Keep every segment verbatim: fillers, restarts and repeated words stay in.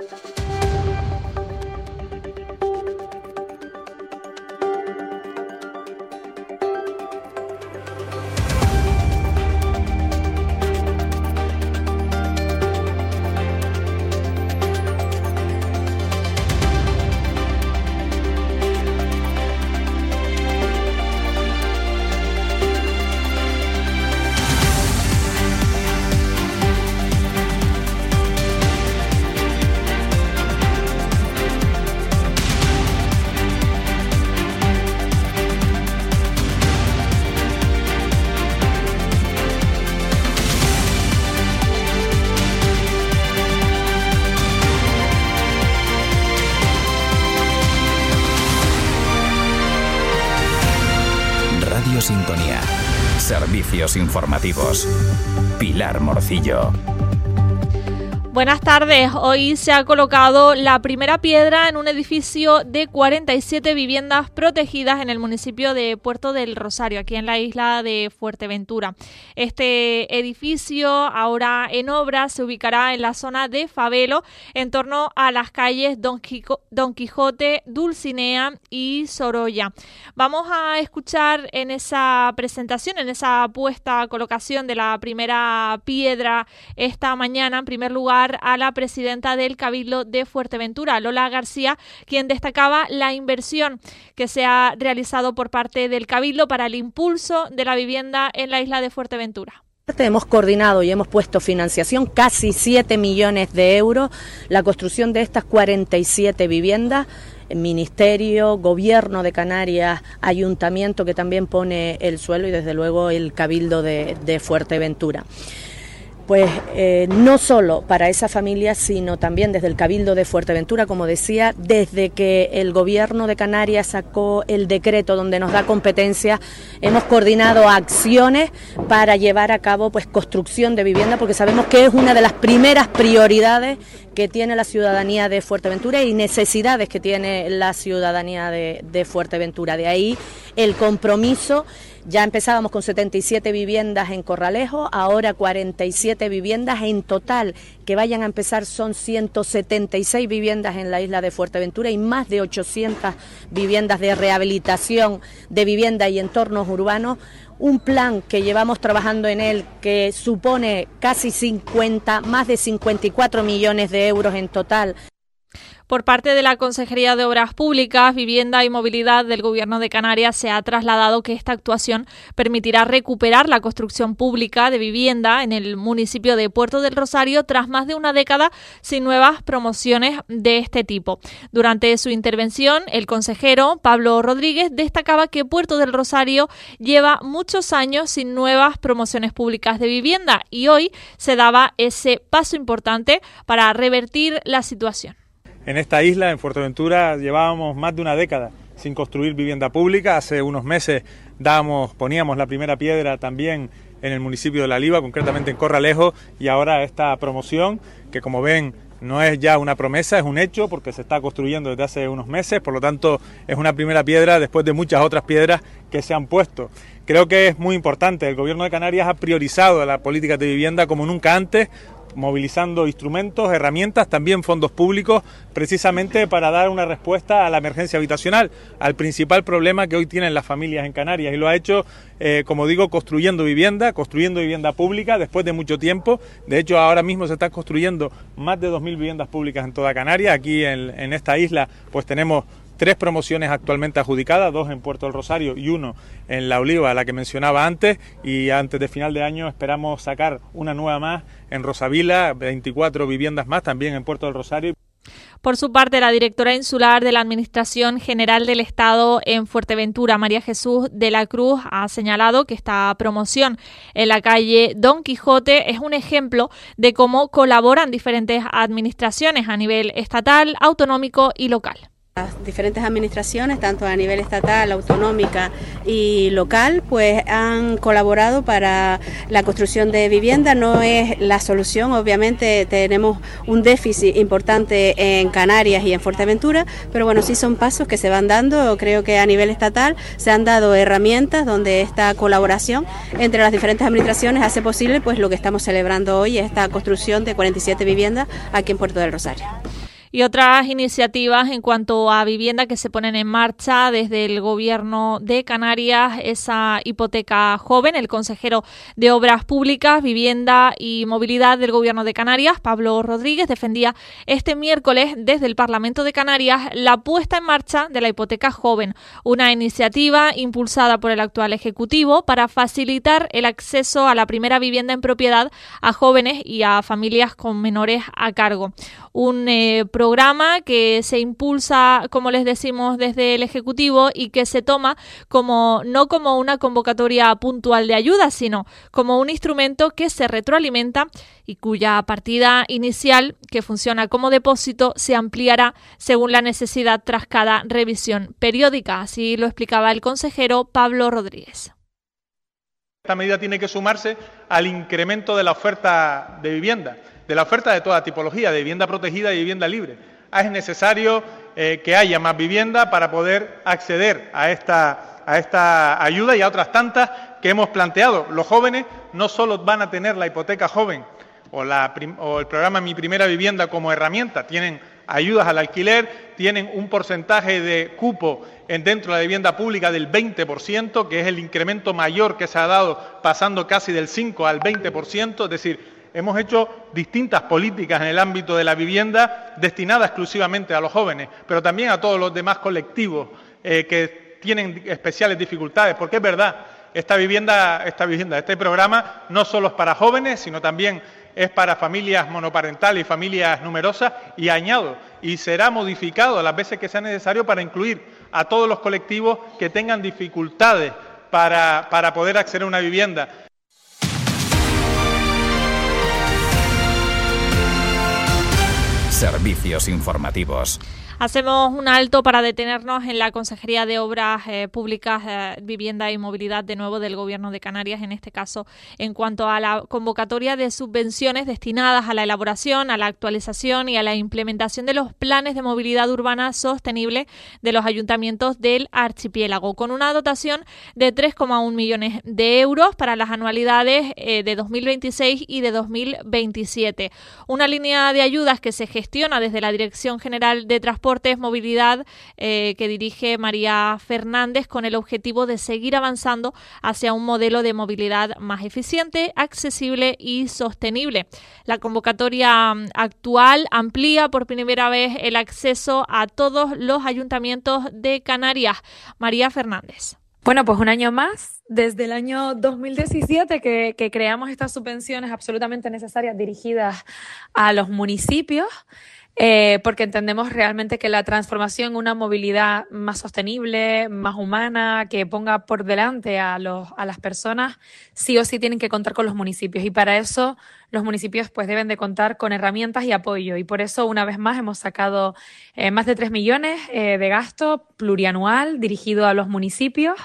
Sintonía. Servicios informativos. Pilar Morcillo. Buenas tardes. Hoy se ha colocado la primera piedra en un edificio de cuarenta y siete viviendas protegidas en el municipio de Puerto del Rosario, aquí en la isla de Fuerteventura. Este edificio, ahora en obra, se ubicará en la zona de Fabelo, en torno a las calles Don, Quijo- Don Quijote, Dulcinea y Sorolla. Vamos a escuchar en esa presentación, en esa puesta colocación de la primera piedra esta mañana, en primer lugar, a la presidenta del Cabildo de Fuerteventura, Lola García, quien destacaba la inversión que se ha realizado por parte del Cabildo para el impulso de la vivienda en la isla de Fuerteventura. Hemos coordinado y hemos puesto financiación, casi siete millones de euros, la construcción de estas cuarenta y siete viviendas. Ministerio, Gobierno de Canarias, Ayuntamiento, que también pone el suelo, y desde luego el Cabildo de, de Fuerteventura. Pues eh, no solo para esa familia, sino también desde el Cabildo de Fuerteventura, como decía, desde que el Gobierno de Canarias sacó el decreto donde nos da competencia, hemos coordinado acciones para llevar a cabo pues construcción de vivienda, porque sabemos que es una de las primeras prioridades que tiene la ciudadanía de Fuerteventura y necesidades que tiene la ciudadanía de, de Fuerteventura. De ahí el compromiso. Ya empezábamos con setenta y siete viviendas en Corralejo, ahora cuarenta y siete viviendas en total, que vayan a empezar son ciento setenta y seis viviendas en la isla de Fuerteventura y más de ochocientas viviendas de rehabilitación de vivienda y entornos urbanos. Un plan que llevamos trabajando en él que supone casi cincuenta, más de cincuenta y cuatro millones de euros en total. Por parte de la Consejería de Obras Públicas, Vivienda y Movilidad del Gobierno de Canarias se ha trasladado que esta actuación permitirá recuperar la construcción pública de vivienda en el municipio de Puerto del Rosario tras más de una década sin nuevas promociones de este tipo. Durante su intervención, el consejero Pablo Rodríguez destacaba que Puerto del Rosario lleva muchos años sin nuevas promociones públicas de vivienda y hoy se daba ese paso importante para revertir la situación. En esta isla, en Fuerteventura, llevábamos más de una década sin construir vivienda pública. Hace unos meses dábamos, poníamos la primera piedra también en el municipio de La Liva, concretamente en Corralejo, y ahora esta promoción, que como ven no es ya una promesa, es un hecho, porque se está construyendo desde hace unos meses, por lo tanto es una primera piedra después de muchas otras piedras que se han puesto. Creo que es muy importante, el Gobierno de Canarias ha priorizado la política de vivienda como nunca antes, movilizando instrumentos, herramientas, también fondos públicos, precisamente para dar una respuesta a la emergencia habitacional, al principal problema que hoy tienen las familias en Canarias, y lo ha hecho, eh, como digo, construyendo vivienda, construyendo vivienda pública después de mucho tiempo. De hecho, ahora mismo se están construyendo más de dos mil viviendas públicas en toda Canarias. Aquí en, en esta isla pues tenemos tres promociones actualmente adjudicadas, dos en Puerto del Rosario y uno en La Oliva, la que mencionaba antes, y antes de final de año esperamos sacar una nueva más en Rosavila, veinticuatro viviendas más también en Puerto del Rosario. Por su parte, la directora insular de la Administración General del Estado en Fuerteventura, María Jesús de la Cruz, ha señalado que esta promoción en la calle Don Quijote es un ejemplo de cómo colaboran diferentes administraciones a nivel estatal, autonómico y local. Las diferentes administraciones, tanto a nivel estatal, autonómica y local, pues han colaborado para la construcción de vivienda. No es la solución, obviamente tenemos un déficit importante en Canarias y en Fuerteventura, pero bueno, sí son pasos que se van dando. Creo que a nivel estatal se han dado herramientas donde esta colaboración entre las diferentes administraciones hace posible pues lo que estamos celebrando hoy, esta construcción de cuarenta y siete viviendas aquí en Puerto del Rosario. Y otras iniciativas en cuanto a vivienda que se ponen en marcha desde el Gobierno de Canarias, esa hipoteca joven. El consejero de Obras Públicas, Vivienda y Movilidad del Gobierno de Canarias, Pablo Rodríguez, defendía este miércoles desde el Parlamento de Canarias la puesta en marcha de la hipoteca joven, una iniciativa impulsada por el actual Ejecutivo para facilitar el acceso a la primera vivienda en propiedad a jóvenes y a familias con menores a cargo. Un eh, programa que se impulsa, como les decimos, desde el Ejecutivo y que se toma como no como una convocatoria puntual de ayuda, sino como un instrumento que se retroalimenta y cuya partida inicial, que funciona como depósito, se ampliará según la necesidad tras cada revisión periódica. Así lo explicaba el consejero Pablo Rodríguez. Esta medida tiene que sumarse al incremento de la oferta de vivienda, de la oferta de toda tipología, de vivienda protegida y vivienda libre. Es necesario eh, que haya más vivienda para poder acceder a esta, a esta ayuda y a otras tantas que hemos planteado. Los jóvenes no solo van a tener la hipoteca joven o, la, o el programa Mi Primera Vivienda como herramienta, tienen ayudas al alquiler, tienen un porcentaje de cupo en dentro de la vivienda pública del veinte por ciento, que es el incremento mayor que se ha dado, pasando casi del cinco al veinte por ciento, es decir, hemos hecho distintas políticas en el ámbito de la vivienda destinadas exclusivamente a los jóvenes, pero también a todos los demás colectivos eh, que tienen especiales dificultades, porque es verdad, esta vivienda, esta vivienda, este programa no solo es para jóvenes, sino también es para familias monoparentales y familias numerosas, y añado, y será modificado las veces que sea necesario para incluir a todos los colectivos que tengan dificultades para, para poder acceder a una vivienda. Servicios informativos. Hacemos un alto para detenernos en la Consejería de Obras eh, Públicas, eh, Vivienda y Movilidad, de nuevo del Gobierno de Canarias, en este caso en cuanto a la convocatoria de subvenciones destinadas a la elaboración, a la actualización y a la implementación de los planes de movilidad urbana sostenible de los ayuntamientos del archipiélago, con una dotación de tres coma uno millones de euros para las anualidades eh, de dos mil veintiséis y de dos mil veintisiete. Una línea de ayudas que se gestiona desde la Dirección General de Transporte Movilidad eh, que dirige María Fernández, con el objetivo de seguir avanzando hacia un modelo de movilidad más eficiente, accesible y sostenible. La convocatoria actual amplía por primera vez el acceso a todos los ayuntamientos de Canarias. María Fernández. Bueno, pues un año más, desde el año dos mil diecisiete que, que creamos estas subvenciones absolutamente necesarias dirigidas a los municipios. Eh, porque entendemos realmente que la transformación en una movilidad más sostenible, más humana, que ponga por delante a, los, a las personas, sí o sí tienen que contar con los municipios, y para eso los municipios pues deben de contar con herramientas y apoyo, y por eso una vez más hemos sacado eh, más de tres millones eh, de gasto plurianual dirigido a los municipios.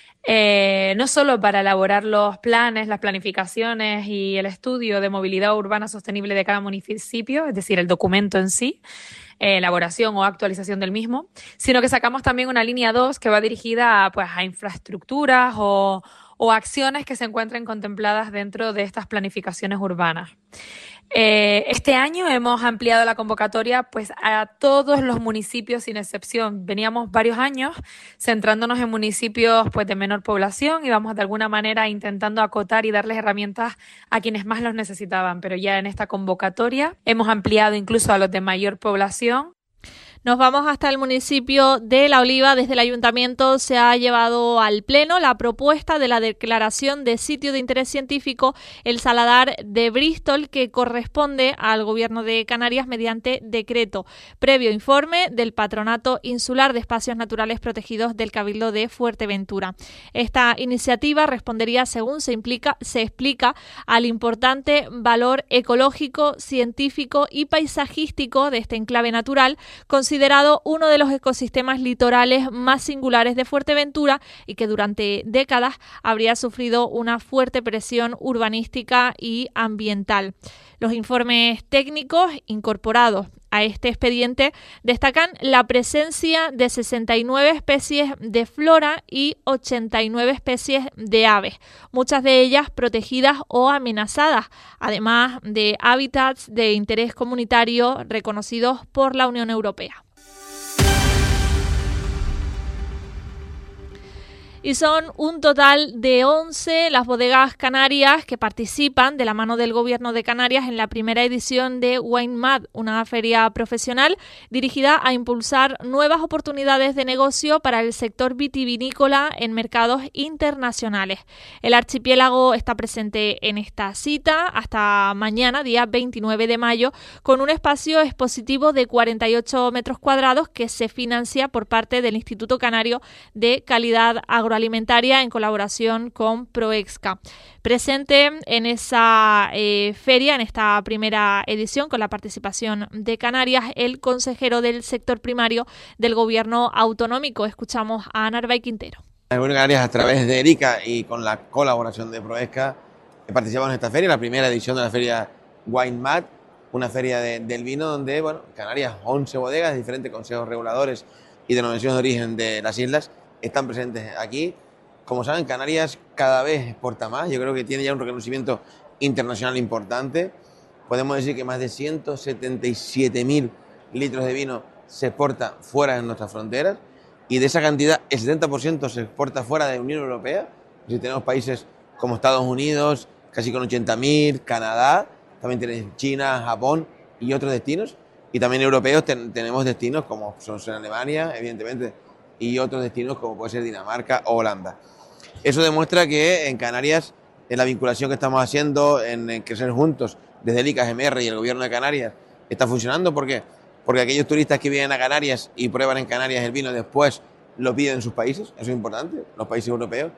Eh, no solo para elaborar los planes, las planificaciones y el estudio de movilidad urbana sostenible de cada municipio, es decir, el documento en sí, eh, elaboración o actualización del mismo, sino que sacamos también una línea dos que va dirigida a, pues, a infraestructuras o, o acciones que se encuentren contempladas dentro de estas planificaciones urbanas. Eh, este año hemos ampliado la convocatoria pues a todos los municipios sin excepción. Veníamos varios años centrándonos en municipios pues de menor población y vamos de alguna manera intentando acotar y darles herramientas a quienes más los necesitaban, pero ya en esta convocatoria hemos ampliado incluso a los de mayor población. Nos vamos hasta el municipio de La Oliva. Desde el ayuntamiento se ha llevado al pleno la propuesta de la declaración de sitio de interés científico el Saladar de Bristol, que corresponde al Gobierno de Canarias mediante decreto, previo informe del Patronato Insular de Espacios Naturales Protegidos del Cabildo de Fuerteventura. Esta iniciativa respondería, según se implica, se explica, al importante valor ecológico, científico y paisajístico de este enclave natural, considerado uno de los ecosistemas litorales más singulares de Fuerteventura y que durante décadas habría sufrido una fuerte presión urbanística y ambiental. Los informes técnicos incorporados a este expediente destacan la presencia de sesenta y nueve especies de flora y ochenta y nueve especies de aves, muchas de ellas protegidas o amenazadas, además de hábitats de interés comunitario reconocidos por la Unión Europea. Y son un total de once las bodegas canarias que participan de la mano del Gobierno de Canarias en la primera edición de WineMad, una feria profesional dirigida a impulsar nuevas oportunidades de negocio para el sector vitivinícola en mercados internacionales. El archipiélago está presente en esta cita hasta mañana, día veintinueve de mayo, con un espacio expositivo de cuarenta y ocho metros cuadrados que se financia por parte del Instituto Canario de Calidad Agroalimentaria Agroalimentaria en colaboración con Proexca. Presente en esa eh, feria, en esta primera edición, con la participación de Canarias, el consejero del sector primario del Gobierno autonómico. Escuchamos a Ana Arbay Quintero. El Gobierno de Canarias, a través de ERICA y con la colaboración de Proexca, participamos en esta feria, la primera edición de la feria WineMad, una feria de, del vino donde, bueno, Canarias, once bodegas de diferentes consejos reguladores y denominaciones de origen de las islas están presentes aquí. Como saben, Canarias cada vez exporta más. Yo creo que tiene ya un reconocimiento internacional importante. Podemos decir que más de ciento setenta y siete mil litros de vino se exporta fuera de nuestras fronteras, y de esa cantidad el setenta por ciento se exporta fuera de la Unión Europea. Si tenemos países como Estados Unidos, casi con ochenta mil, Canadá, también tenemos China, Japón y otros destinos. Y también europeos ten, tenemos destinos como son en Alemania, evidentemente, y otros destinos como puede ser Dinamarca o Holanda. Eso demuestra que en Canarias, en la vinculación que estamos haciendo, en, en crecer juntos desde el I C A G M R y el Gobierno de Canarias, está funcionando. ¿Por qué? Porque aquellos turistas que vienen a Canarias y prueban en Canarias el vino, después lo piden en sus países. Eso es importante, los países europeos.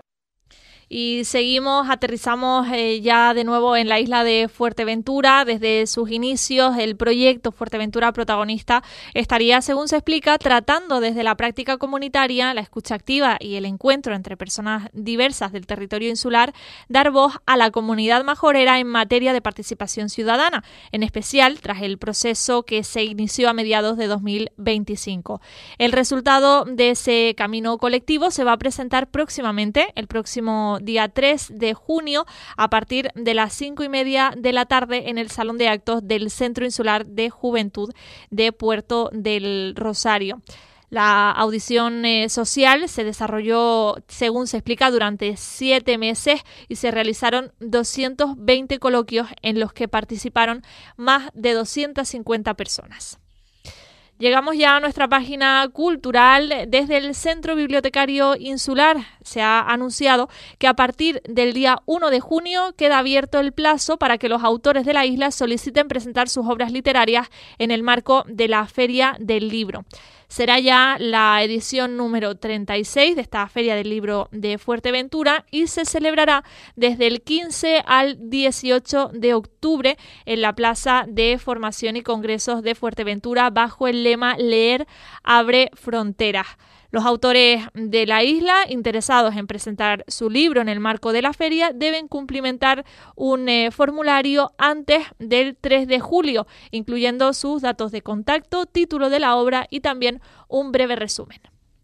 Y seguimos, aterrizamos eh, ya de nuevo en la isla de Fuerteventura. Desde sus inicios, el proyecto Fuerteventura Protagonista estaría, según se explica, tratando desde la práctica comunitaria, la escucha activa y el encuentro entre personas diversas del territorio insular, dar voz a la comunidad majorera en materia de participación ciudadana, en especial tras el proceso que se inició a mediados de dos mil veinticinco. El resultado de ese camino colectivo se va a presentar próximamente, el próximo día tres de junio, a partir de las cinco y media de la tarde en el Salón de Actos del Centro Insular de Juventud de Puerto del Rosario. La audición eh, social se desarrolló, según se explica, durante siete meses y se realizaron doscientos veinte coloquios en los que participaron más de doscientas cincuenta personas. Llegamos ya a nuestra página cultural. Desde el Centro Bibliotecario Insular se ha anunciado que a partir del día uno de junio queda abierto el plazo para que los autores de la isla soliciten presentar sus obras literarias en el marco de la Feria del Libro. Será ya la edición número treinta y seis de esta Feria del Libro de Fuerteventura y se celebrará desde el quince al dieciocho de octubre en la Plaza de Formación y Congresos de Fuerteventura bajo el lema Leer abre fronteras. Los autores de la isla interesados en presentar su libro en el marco de la feria deben cumplimentar un eh, formulario antes del tres de julio, incluyendo sus datos de contacto, título de la obra y también un breve resumen.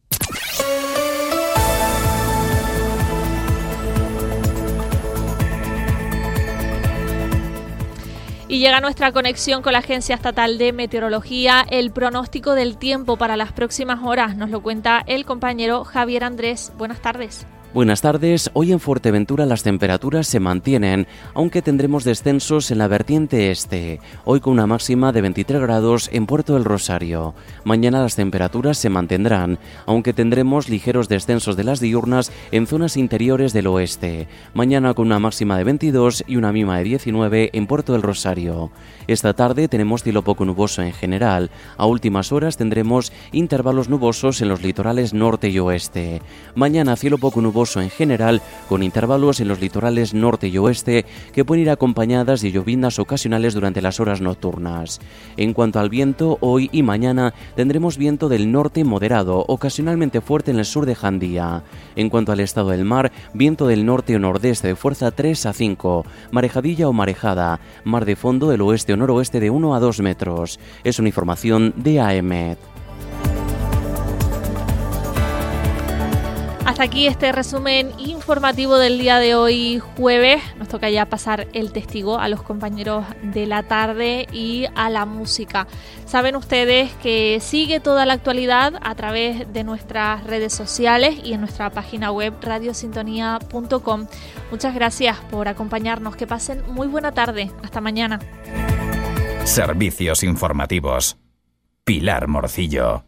Y llega nuestra conexión con la Agencia Estatal de Meteorología. El pronóstico del tiempo para las próximas horas nos lo cuenta el compañero Javier Andrés. Buenas tardes. Buenas tardes. Hoy en Fuerteventura las temperaturas se mantienen, aunque tendremos descensos en la vertiente este. Hoy con una máxima de veintitrés grados en Puerto del Rosario. Mañana las temperaturas se mantendrán, aunque tendremos ligeros descensos de las diurnas en zonas interiores del oeste. Mañana con una máxima de veintidós y una mínima de diecinueve en Puerto del Rosario. Esta tarde tenemos cielo poco nuboso en general. A últimas horas tendremos intervalos nubosos en los litorales norte y oeste. Mañana cielo poco nuboso nuboso en general, con intervalos en los litorales norte y oeste que pueden ir acompañadas de lloviznas ocasionales durante las horas nocturnas. En cuanto al viento, hoy y mañana tendremos viento del norte moderado, ocasionalmente fuerte en el sur de Jandía. En cuanto al estado del mar, viento del norte o nordeste de fuerza tres a cinco, marejadilla o marejada, mar de fondo del oeste o noroeste de uno a dos metros. Es una información de A E M E T. Hasta aquí este resumen informativo del día de hoy, jueves. Nos toca ya pasar el testigo a los compañeros de la tarde y a la música. Saben ustedes que sigue toda la actualidad a través de nuestras redes sociales y en nuestra página web radio sintonía punto com. Muchas gracias por acompañarnos. Que pasen muy buena tarde. Hasta mañana. Servicios informativos. Pilar Morcillo.